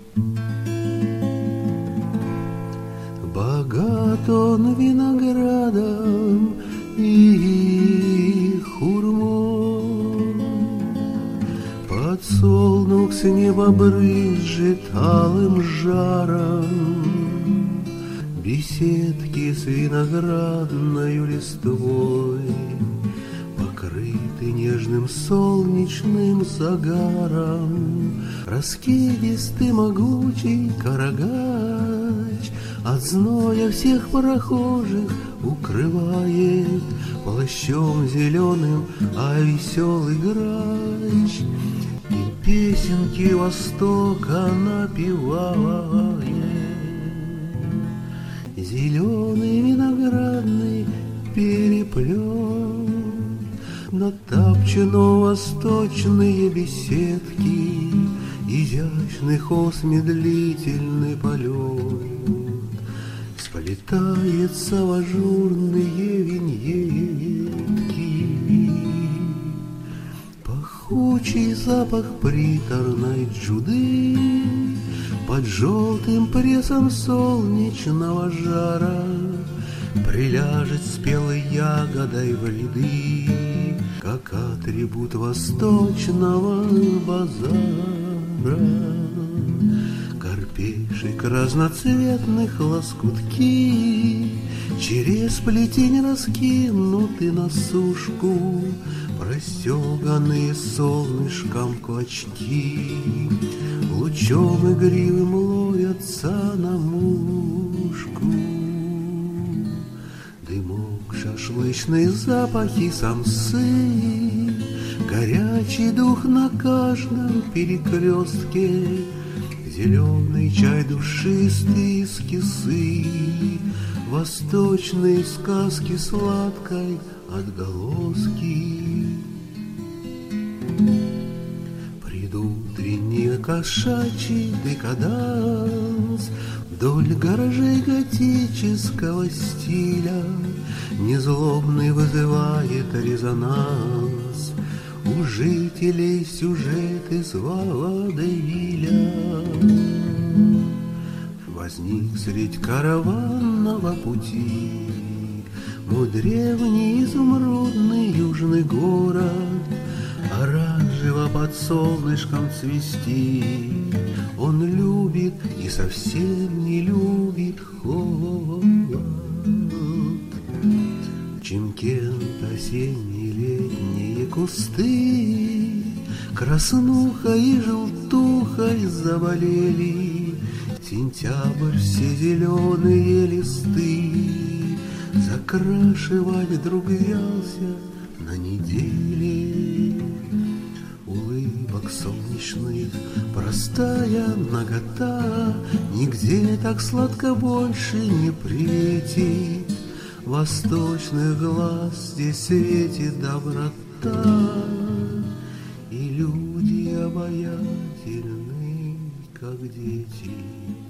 Богат он виноградом и хурмой, подсолнух с неба брызжет алым жаром, беседки с виноградною листвой покрыты нежным солнечным загаром. Раскидистый могучий карагач от зноя всех прохожих укрывает плащом зеленым, а веселый грач и песенки Востока напевает. Зеленый виноградный переплет натапчено восточные беседки, изящный хоз, медлительный полет, сплетается в ажурные виньетки. Пахучий запах приторной джуды под желтым прессом солнечного жара приляжет спелой ягодой в ряды, как атрибут восточного базара. Карпешек разноцветных лоскутки через плетень раскинуты на сушку, простеганные солнышком клочки лучом игривым ловятся на мушку. Дымок, шашлычные запахи, самсы, горячий дух на каждом перекрестке, зеленый чай душистый из кисы, восточные сказки сладкой отголоски. Предутренний кошачий декаданс вдоль гаражей готического стиля незлобный вызывает резонанс у жителей сюжет из водевиля. Возник средь караванного пути мой древний изумрудный южный город, оранжево под солнышком цвести. Он любит и совсем не любит холод. Чимкент, осенние летние кусты краснухой и желтухой заболели. Сентябрь, все зеленые листы закрашивать вдруг взялся на неделе. Улыбок солнечных простая нагота нигде так сладко больше не приветит. Восточных глаз здесь светит доброта, и люди обаятельны, как дети.